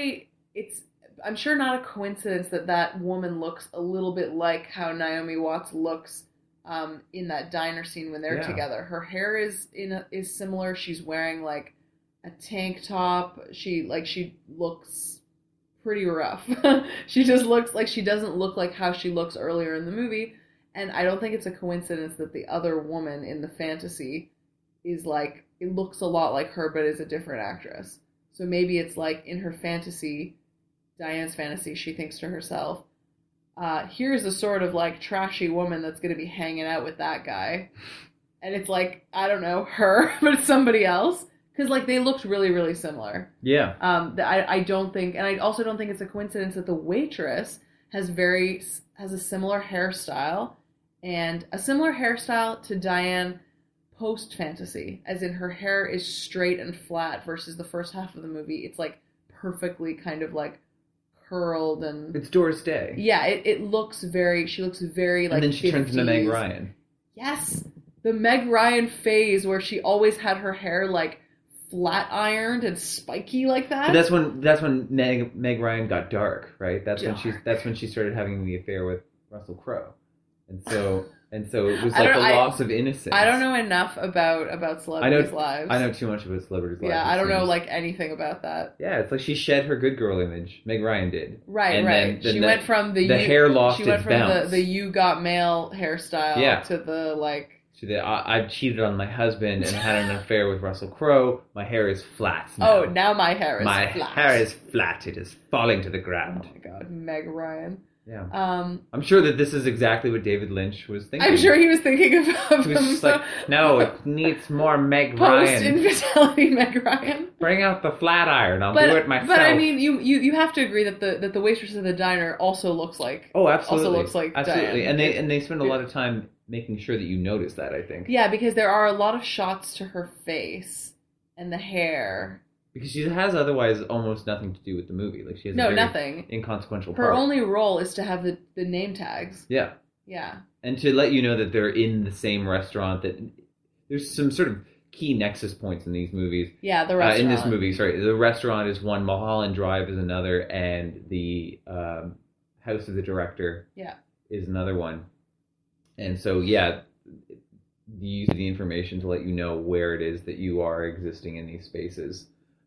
I'm sure not a coincidence that woman looks a little bit like how Naomi Watts looks in that diner scene when they're together. Her hair is similar. She's wearing like a tank top. She looks pretty rough. She just looks like, she doesn't look like how she looks earlier in the movie. And I don't think it's a coincidence that the other woman in the fantasy is like, it looks a lot like her, but is a different actress. So maybe it's like in her fantasy, Diane's fantasy, she thinks to herself, here's a sort of like trashy woman that's going to be hanging out with that guy. And it's like, I don't know, her, but it's somebody else. Because like they looked really, really similar. Yeah. I don't think, and I also don't think it's a coincidence that the waitress has a similar hairstyle, and a similar hairstyle to Diane post fantasy, as in her hair is straight and flat versus the first half of the movie. It's like perfectly kind of like curled, and it's Doris Day. Yeah, she looks very like. And then she 50s. turns into Meg Ryan. Yes, the Meg Ryan phase where she always had her hair like flat ironed and spiky like that. But that's when Meg Ryan got dark, right? That's when she started having the affair with Russell Crowe, and so it was like the loss of innocence. I don't know enough about celebrities' lives. I know too much about celebrities' lives. Yeah, I don't know like anything about that. Yeah, it's like she shed her good girl image. Meg Ryan did. Right. Then she went from the hair lost She went its from bounce. the You Got Mail hairstyle to the like. I've cheated on my husband and had an affair with Russell Crowe. My hair is flat now. Oh, now my hair is flat. My hair is flat. It is falling to the ground. Oh my god, Meg Ryan. Yeah. I'm sure that this is exactly what David Lynch was thinking. I'm sure he was thinking of He was just like, no, it needs more Meg Ryan. Post-infidelity Meg Ryan. Bring out the flat iron. I'll do it myself. But I mean, you have to agree that the waitress at the diner also looks like absolutely. Also looks like absolutely. Diane. And they spend a lot of time making sure that you notice that, I think. Yeah, because there are a lot of shots to her face and the hair. Because she has otherwise almost nothing to do with the movie. Like she has a very nothing. Inconsequential Her part. only role is to have the name tags. Yeah. Yeah. And to let you know that they're in the same restaurant, that there's some sort of key nexus points in these movies. Yeah, the restaurant. In this movie, sorry. The restaurant is one, Mulholland Drive is another, and the house of the director is another one. And so, yeah, you use the information to let you know where it is that you are existing in these spaces.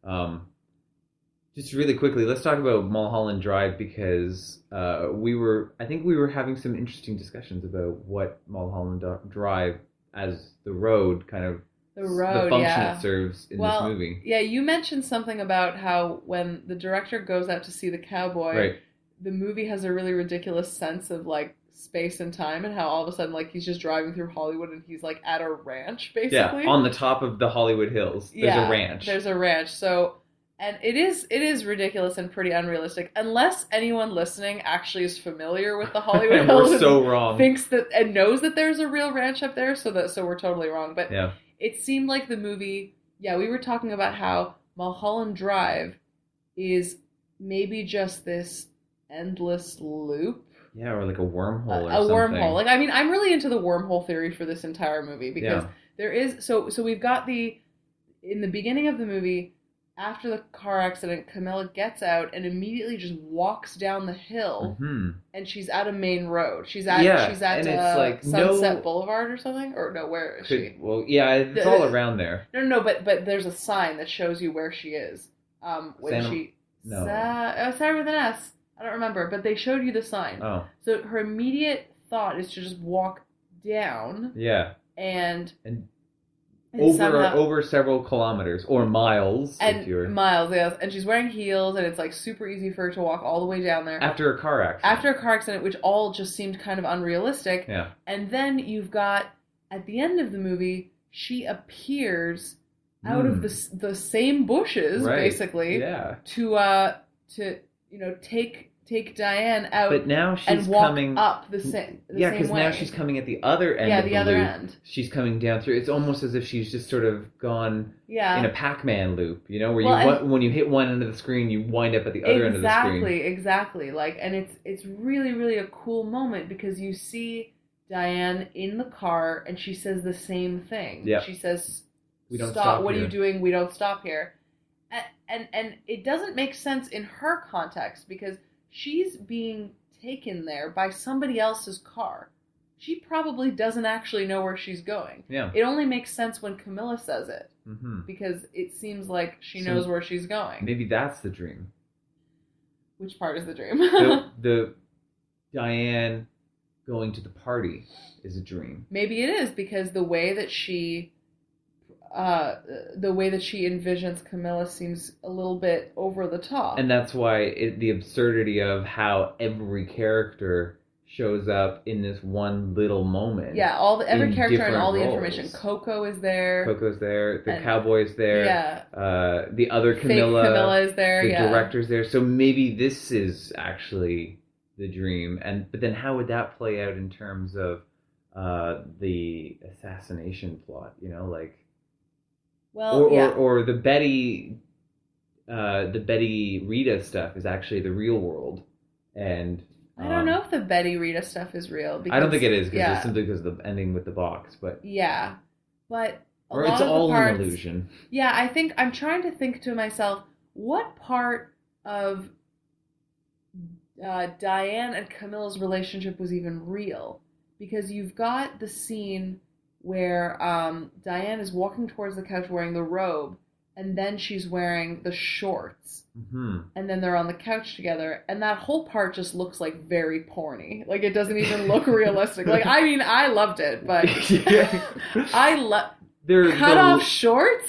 Just really quickly, let's talk about Mulholland Drive, because I think we were having some interesting discussions about what Mulholland Drive as the road kind of the function it serves in this movie. Yeah, you mentioned something about how when the director goes out to see the cowboy, the movie has a really ridiculous sense of like space and time, and how all of a sudden like he's just driving through Hollywood and he's like at a ranch basically. Yeah, on the top of the Hollywood Hills. There's a ranch. There's a ranch. So, and it is ridiculous and pretty unrealistic, unless anyone listening actually is familiar with the Hollywood and Hills. We're so wrong. Thinks that and knows that there's a real ranch up there, so we're totally wrong. But yeah. It seemed like the movie. Yeah, we were talking about how Mulholland Drive is maybe just this endless loop. Yeah, or like a wormhole or something. A wormhole. Like, I mean, I'm really into the wormhole theory for this entire movie, because there is... So we've got in the beginning of the movie, after the car accident, Camilla gets out and immediately just walks down the hill, and she's at a main road. She's at like Sunset Boulevard or something? Or no, where is she? Well, yeah, it's all around there. No, but there's a sign that shows you where she is. Sarah with an S. I don't remember, but they showed you the sign. Oh. So her immediate thought is to just walk down. Yeah. And over several kilometers or miles. Miles, yes. And she's wearing heels, and it's like super easy for her to walk all the way down there. After a car accident. Which all just seemed kind of unrealistic. Yeah. And then you've got, at the end of the movie, she appears out of the same bushes, basically. Yeah. To take Diane out, but now she's and walk coming up the same way. Because now she's coming at the other end of the other loop. End. She's coming down through. It's almost as if she's just sort of gone in a Pac-Man loop, where when you hit one end of the screen, you wind up at the other end of the screen. Exactly. Like, and it's really, really a cool moment, because you see Diane in the car, and she says the same thing. Yeah. She says, "We don't stop. What here. Are you doing? We don't stop here." And it doesn't make sense in her context, because she's being taken there by somebody else's car. She probably doesn't actually know where she's going. Yeah. It only makes sense when Camilla says it, because it seems like she knows where she's going. Maybe that's the dream. Which part is the dream? the Diane going to the party is a dream. Maybe it is, because the way that she envisions Camilla seems a little bit over the top. And that's why the absurdity of how every character shows up in this one little moment. Yeah, every character and all the information. Coco is there. Coco's there. The cowboy's there. Yeah. The other Camilla. Fake Camilla is there. The director's there. So maybe this is actually the dream. But then how would that play out in terms of the assassination plot? Or the Betty Rita stuff is actually the real world, and I don't know if the Betty Rita stuff is real. Because, I don't think it is, because it's simply because of the ending with the box. But or it's all an illusion. Yeah, I think I'm trying to think to myself, what part of Diane and Camilla's relationship was even real? Because you've got the scene where Diane is walking towards the couch wearing the robe, and then she's wearing the shorts. Mm-hmm. And then they're on the couch together, and that whole part just looks like very porny. Like, it doesn't even look realistic. Like, I mean, I loved it, but I love cut off shorts.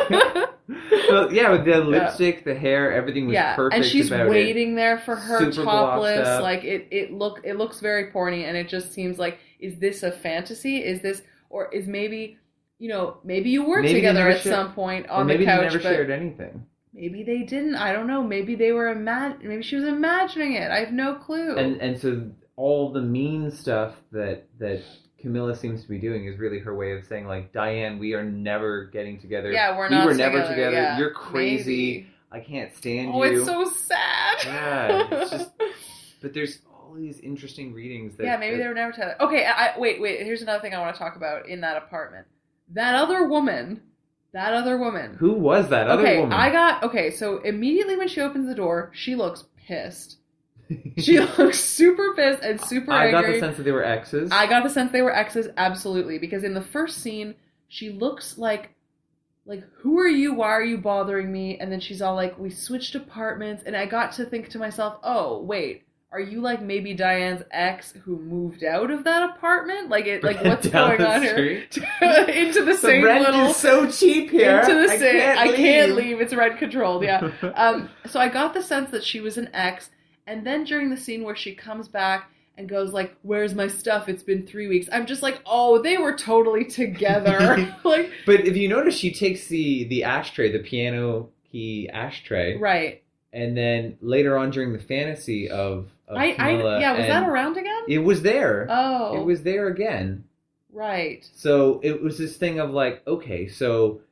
Well, yeah, with the lipstick, the hair, everything was perfect. And she's about waiting there for her Super topless. Like, it looks very porny, and it just seems like, is this a fantasy? Is this, or is maybe, maybe you were together at some point on the couch, maybe they never shared anything. Maybe they didn't. I don't know. Maybe they were maybe she was imagining it. I have no clue. And so all the mean stuff that Camilla seems to be doing is really her way of saying, like, Diane, we are never getting together. Yeah, we were never together. Yeah, you're crazy. maybe. I can't stand you. Oh, it's so sad. Yeah, it's just. But there's all these interesting readings that. Yeah, maybe they were never together. Okay, wait. Here's another thing I want to talk about in that apartment. That other woman. Who was that other woman? So immediately when she opens the door, she looks pissed. She looks super pissed and super angry. I got the sense that they were exes. I got the sense they were exes, absolutely. Because in the first scene, she looks like, who are you? Why are you bothering me? And then she's all like, we switched apartments. And I got to think to myself, oh, wait. Are you like maybe Diane's ex who moved out of that apartment? Like what's going on here? Into the same rent little. Is so cheap here. Into the same. I can't leave. leave. It's rent controlled. Yeah. So I got the sense that she was an ex, and then during the scene where she comes back and goes like, "Where's my stuff? It's been 3 weeks." I'm just like, oh, they were totally together. Like, but if you notice, she takes the ashtray, the piano key ashtray, right. And then later on during the fantasy of Camilla, was that around again? It was there. Oh. It was there again. Right. So it was this thing of like, okay, so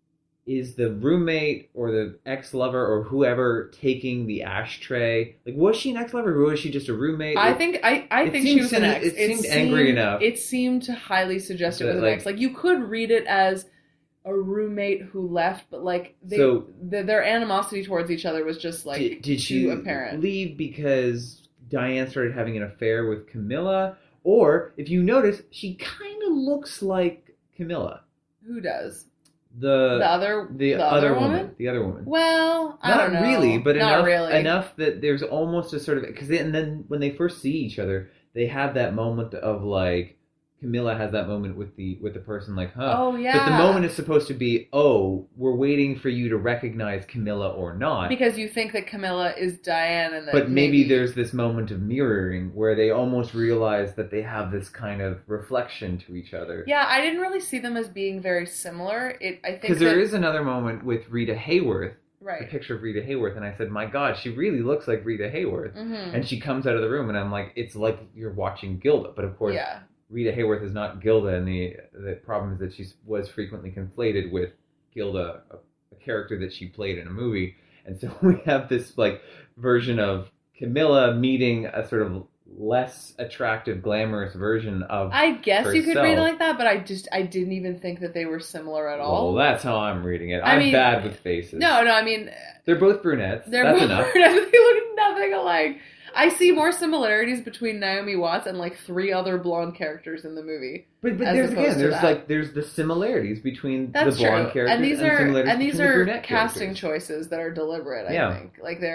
is the roommate or the ex-lover or whoever taking the ashtray? Like, was she an ex-lover or was she just a roommate? I think she was an ex. It seemed angry enough. It seemed to highly suggest it was an ex. Like, you could read it as a roommate who left, but like their animosity towards each other was just like did she apparent. Leave because Diane started having an affair with Camilla? Or if you notice, she kind of looks like Camilla. Who does? The other woman? The other woman. Well, I don't know. Not really, but Not enough that there's almost a sort of, because then when they first see each other, they have that moment of like, Camilla has that moment with the person like, huh. Oh, yeah. But the moment is supposed to be, oh, we're waiting for you to recognize Camilla or not. Because you think that Camilla is Diane and that But maybe there's this moment of mirroring where they almost realize that they have this kind of reflection to each other. Yeah, I didn't really see them as being very similar. I think because there is another moment with Rita Hayworth. Right. A picture of Rita Hayworth, and I said, my God, she really looks like Rita Hayworth. Mm-hmm. And she comes out of the room, and I'm like, it's like you're watching Gilda. But of course... Yeah. Rita Hayworth is not Gilda, and the problem is that she was frequently conflated with Gilda, a character that she played in a movie. And so we have this like version of Camilla meeting a sort of less attractive, glamorous version of I guess herself. You could read it like that, but I didn't even think that they were similar at all. Well, that's how I'm reading it. I'm bad with faces. No, I mean... They're both brunettes. That's enough. Brunettes. They look nothing alike. I see more similarities between Naomi Watts and like 3 other blonde characters in the movie. But there's the similarities between the blonde characters and these are casting characters. Choices that are deliberate. I think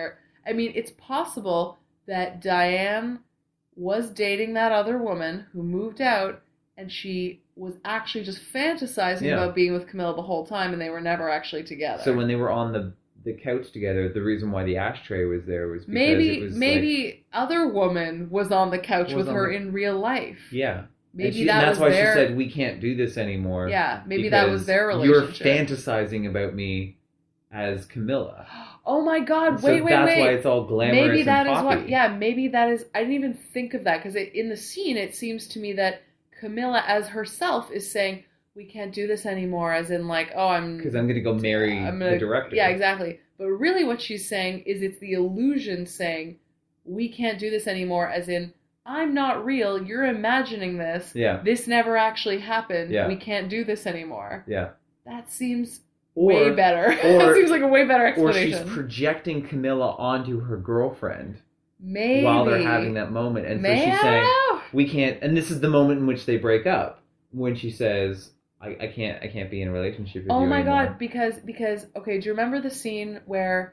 it's possible that Diane was dating that other woman who moved out, and she was actually just fantasizing about being with Camilla the whole time, and they were never actually together. So when they were on the couch together, the reason why the ashtray was there was because maybe other woman was on the couch with her in real life. Yeah. Maybe that's why she said, we can't do this anymore. Yeah, maybe that was their relationship. You're fantasizing about me as Camilla. Oh my God, wait. That's why it's all glamorous maybe that and poppy. Is what, maybe that is, I didn't even think of that, because in the scene it seems to me that Camilla as herself is saying, we can't do this anymore, as in like, because I'm going to go marry the director. Yeah, exactly. But really what she's saying is it's the illusion saying, we can't do this anymore, as in, I'm not real, you're imagining this. Yeah. This never actually happened. Yeah. We can't do this anymore. Yeah. That seems way better. That seems like a way better explanation. Or she's projecting Camilla onto her girlfriend. Maybe. While they're having that moment. And so she's saying, we can't, and this is the moment in which they break up. When she says, I can't be in a relationship with Oh you my anymore. God, because okay, do you remember the scene where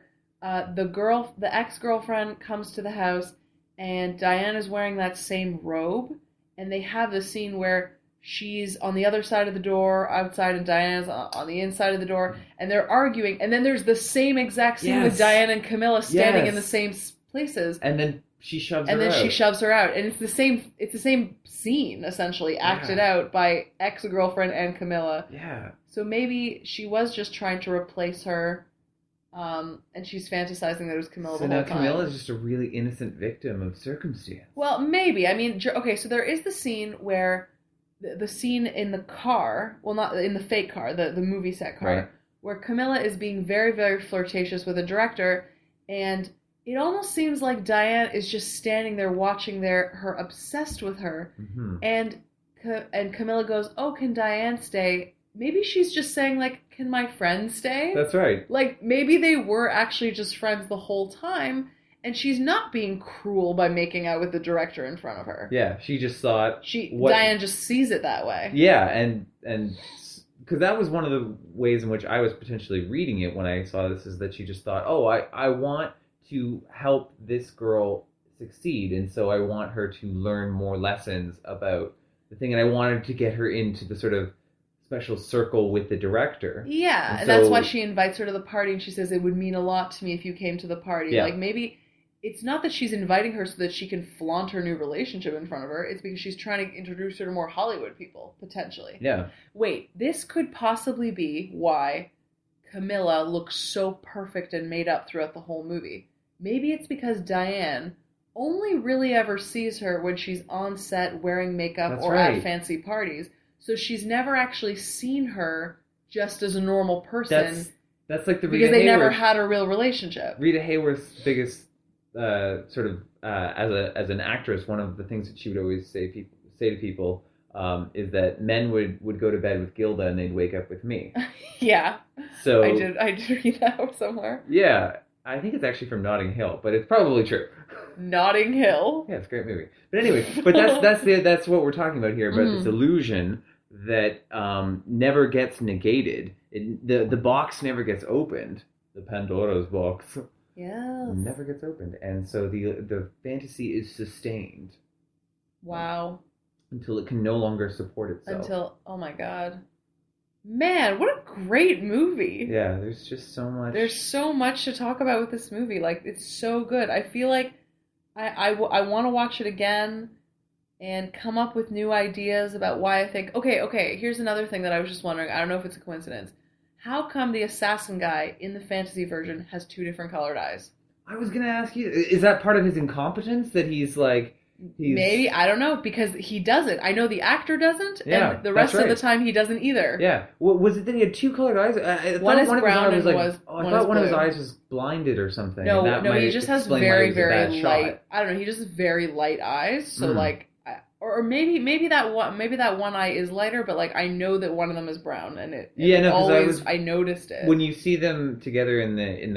the ex-girlfriend comes to the house and Diane is wearing that same robe, and they have the scene where she's on the other side of the door outside and Diana's on the inside of the door, and they're arguing, and then there's the same exact scene with Yes. Diane and Camilla standing in the Yes. same places. And then she shoves And her then out. she shoves her out, and it's the same scene essentially acted out by ex-girlfriend and Camilla. Yeah. So maybe she was just trying to replace her, and she's fantasizing that it was Camilla So the whole now time. Camilla is just a really innocent victim of circumstance. Well, maybe. I mean, okay, so there is the scene where the scene in the car, well, not in the fake car, the movie set car, Right. where Camilla is being very, very flirtatious with the director, and it almost seems like Diane is just standing there watching her obsessed with her, Mm-hmm. and Camilla goes, "Oh, can Diane stay?" Maybe she's just saying, like, "Can my friend stay?" That's right. Like, maybe they were actually just friends the whole time, and she's not being cruel by making out with the director in front of her. Yeah, she just thought. Diane just sees it that way. Yeah, and because that was one of the ways in which I was potentially reading it when I saw this, is that she just thought, oh, I want to help this girl succeed, and so I want her to learn more lessons about the thing, and I wanted to get her into the sort of special circle with the director. Yeah, and that's why she invites her to the party, and she says, it would mean a lot to me if you came to the party. Yeah. Like, maybe it's not that she's inviting her so that she can flaunt her new relationship in front of her. It's because she's trying to introduce her to more Hollywood people, potentially. Yeah. Wait, this could possibly be why Camilla looks so perfect and made up throughout the whole movie. Maybe it's because Diane only really ever sees her when she's on set wearing makeup That's or right. at fancy parties. So she's never actually seen her just as a normal person. That's like the Rita because they never Hayworth- had a real relationship. Rita Hayworth's biggest sort of as an actress, one of the things that she would always say to people is that men would go to bed with Gilda and they'd wake up with me. Yeah. So I did read that somewhere. Yeah, I think it's actually from Notting Hill, but it's probably true. Notting Hill. Yeah, it's a great movie. But anyway, that's what we're talking about here, about this illusion that never gets negated. The box never gets opened. The Pandora's box. Yeah. Never gets opened, and so the fantasy is sustained. Wow. Until it can no longer support itself. Oh my God. Man, what a great movie. Yeah, there's just so much. There's so much to talk about with this movie. Like, it's so good. I feel like I want to watch it again and come up with new ideas about why I think, okay, here's another thing that I was just wondering. I don't know if it's a coincidence. How come the assassin guy in the fantasy version has two different colored eyes? I was going to ask you, is that part of his incompetence that he's like... Maybe, I don't know, because he doesn't. I know the actor doesn't, Yeah, and the rest that's of right. the time he doesn't either. Yeah. Well, was it that he had two colored eyes? I One thought is one of his brown eyes was and like, was- I one thought is one of his blue. eyes was blinded or something. No, and that he might just has explain why very, he was a very bad light. shot. I don't know. He just has very light eyes. So like, or maybe that one eye is lighter, but like I know that one of them is brown, and I noticed it When you see them together in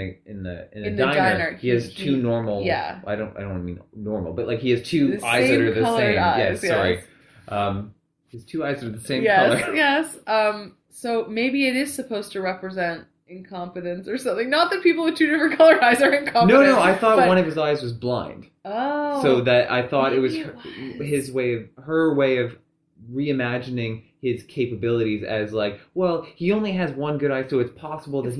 the diner, he has two normal. Yeah. I don't mean normal, but like he has two The eyes that are the same same. colored eyes, Yes, sorry. His two eyes are the same yes, color. Yes. So maybe it is supposed to represent incompetence or something. Not that people with two different colored eyes are incompetent. No, I thought one of his eyes was blind. Oh. So that I thought it was maybe her way of reimagining his capabilities as like, well, he only has one good eye, so it's possible that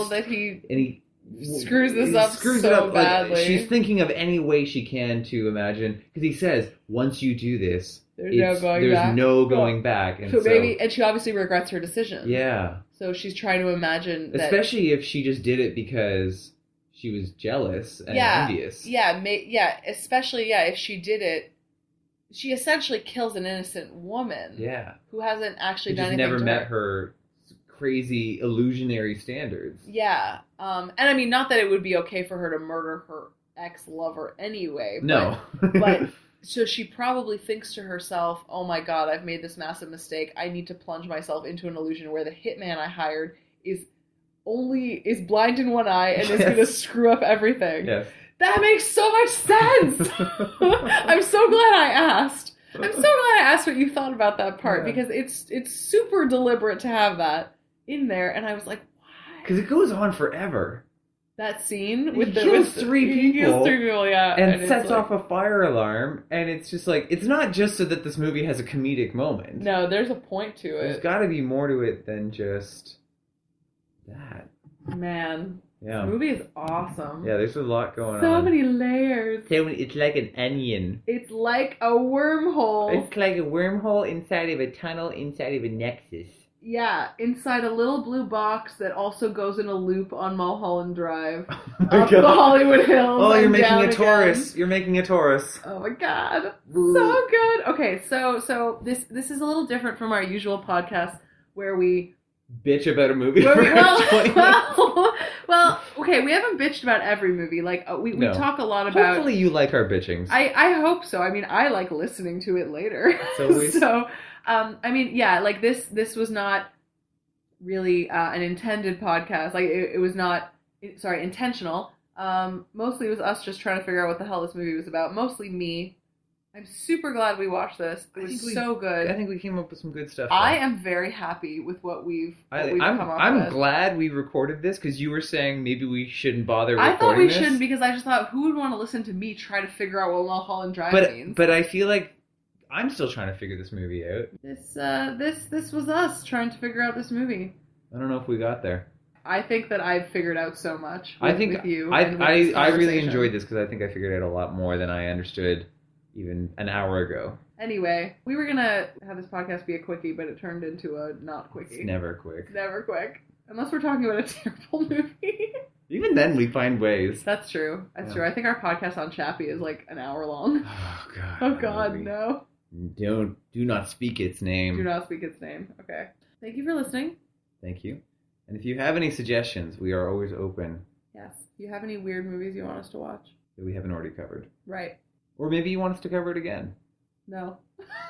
he screws this up screws so it up badly. Like, she's thinking of any way she can to imagine, because he says once you do this, there's no going back. And so maybe, and she obviously regrets her decision. Yeah. So she's trying to imagine that, especially if she just did it because she was jealous and envious. Yeah, especially if she did it, she essentially kills an innocent woman. Yeah. Who hasn't actually done anything. anything. Never met her crazy illusionary standards. Yeah. And I mean, not that it would be okay for her to murder her ex-lover anyway. No. But so she probably thinks to herself, oh my God, I've made this massive mistake. I need to plunge myself into an illusion where the hitman I hired is blind in one eye and is going to screw up everything. Yes. That makes so much sense. I'm so glad I asked. I'm so glad I asked what you thought about that part, Yeah. because it's super deliberate to have that in there, and I was like, why? Because it goes on forever. That scene He with the kills with three he people kills 3 people, yeah, and it's sets like- off a fire alarm, and it's just like, it's not just so that this movie has a comedic moment. No, there's a point to There's it, got to be more to it than just that. man. Yeah. This movie is awesome. Yeah, there's a lot going on. So many layers. It's like an onion. It's like a wormhole. It's like a wormhole inside of a tunnel inside of a nexus. Yeah, inside a little blue box that also goes in a loop on Mulholland Drive, Oh my up the God. Hollywood Hills. Oh, you're and making down a Taurus. again. You're making a Taurus. Oh my God, so good. Okay, so this is a little different from our usual podcast where we Bitch about a movie where for we 20 minutes. well, okay, we haven't bitched about every movie. Like we No. talk a lot about. Hopefully you like our bitchings. I hope so. I mean, I like listening to it later. So I mean, yeah, like this was not really an intended podcast. Like it was not, sorry, intentional. Mostly it was us just trying to figure out what the hell this movie was about. Mostly me. I'm super glad we watched this. It was so good. I think we came up with some good stuff. I am very happy with what we've come up I'm with. glad we recorded this because you were saying maybe we shouldn't bother I recording thought we this. shouldn't, because I just thought, who would want to listen to me try to figure out what Mulholland Drive means? But I feel like I'm still trying to figure this movie out. This was us trying to figure out this movie. I don't know if we got there. I think that I've figured out so much. I think with you. I and with this really conversation. enjoyed this because I think I figured out a lot more than I understood even an hour ago. Anyway, we were gonna have this podcast be a quickie, but it turned into a not quickie. It's never quick. Never quick, unless we're talking about a terrible movie. Even then, we find ways. That's true. That's Yeah. true. I think our podcast on Chappie is like an hour long. Oh God. Oh that God, movie. no! Do not speak its name. Do not speak its name. Okay. Thank you for listening. Thank you. And if you have any suggestions, we are always open Yes. If you have any weird movies you want us to watch, that we haven't already covered. right? Or maybe you want us to cover it again. No.